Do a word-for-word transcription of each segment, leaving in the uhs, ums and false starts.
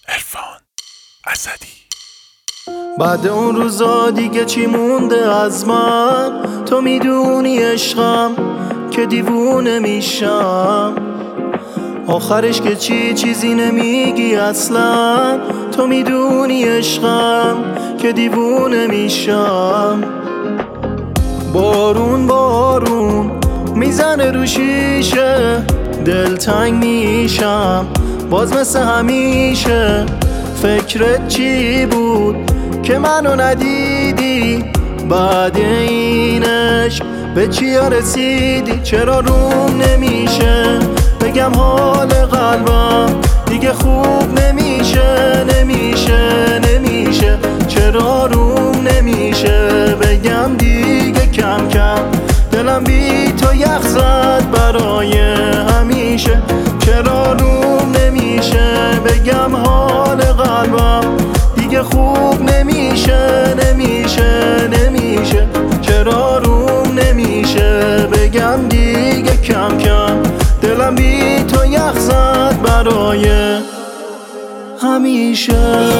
عرفان اسدی. بعد اون روزا دیگه چی مونده از من؟ تو میدونی عشقم که دیوونه میشم. آخرش که چی چیزی نمیگی اصلا. تو میدونی عشقم که دیوونه میشم. بارون بارون میزنه رو شیشه، دلتنگ میشم باز مثل همیشه. فکرت چی بود که منو ندیدی؟ بعد اینش به چیا رسیدی؟ چرا روم نمیشه بگم حال قلبم دیگه خوب نمیشه نمیشه نمیشه؟ چرا روم نمیشه بگم دیگه کم کم دلم بی تو یخ زد برای همیشه؟ چرا روم نمیشه بگم حال قلبم دیگه خوب نمیشه نمیشه نمیشه؟ چرا روم نمیشه بگم دیگه کم کم دلم بی تو یخ زد برای همیشه؟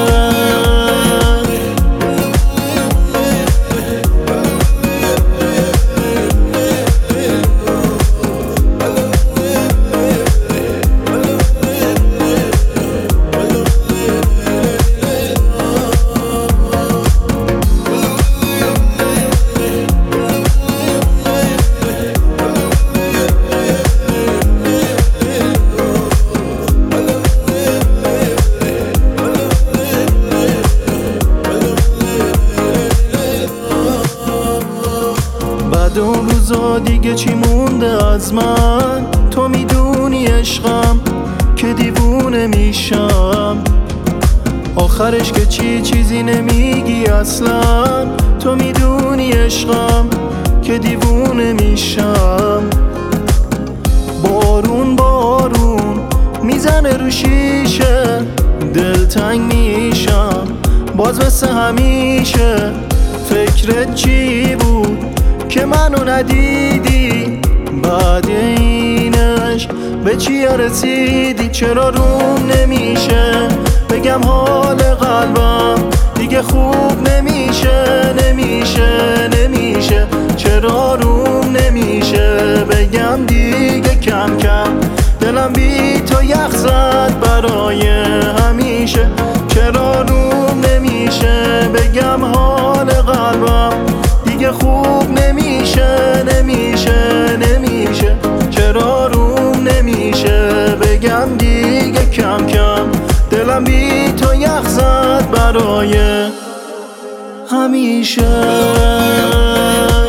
بعد اون روزا دیگه چی مونده از من؟ تو میدونی عشقم که دیوونه میشم. آخرش که چی چیزی نمیگی اصلا. تو میدونی عشقم که دیوونه میشم. بارون بارون میزنه رو شیشه، دلتنگ میشم باز مثل همیشه. فکرت چی بود که منو ندیدی؟ بعد اینش به چیا رسیدی؟ چرا روم نمیشه بگم حال قلبم دیگه خوب نمیشه نمیشه نمیشه؟ چرا روم نمیشه بگم دیگه کم کم دلم بی تو یخ زد برای همیشه؟ چرا روم نمیشه بگم حال قلبم دیگه خوب نمیشه نمیشه نمیشه؟ چرا روم نمیشه بگم دیگه کم کم دلم بی تو یخ زد برای همیشه؟